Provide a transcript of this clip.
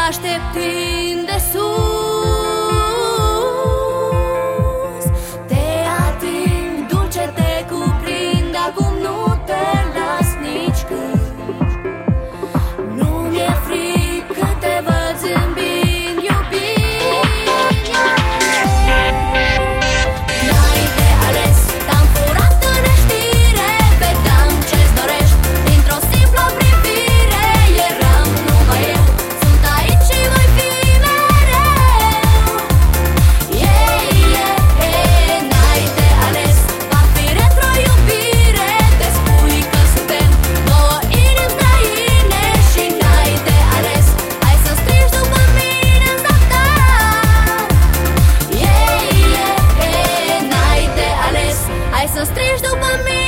așteptind de sus. Te ating, dulce te cuprind, acum nu te las nici când. Nu mi-e frică, te văd zâmbind, iubind. N-ai de ales, te-am furat în neștire, vedeam ce-ți dorești dintr-o simplă privire. Eram numai eu, sunt aici și voi fi mereu. N-ai de ales, va fi retro iubire. Te spui că suntem două inimi străine și n-ai de ales, hai să strigi după mine în zadar. N-ai de ales, hai să strigi după mine.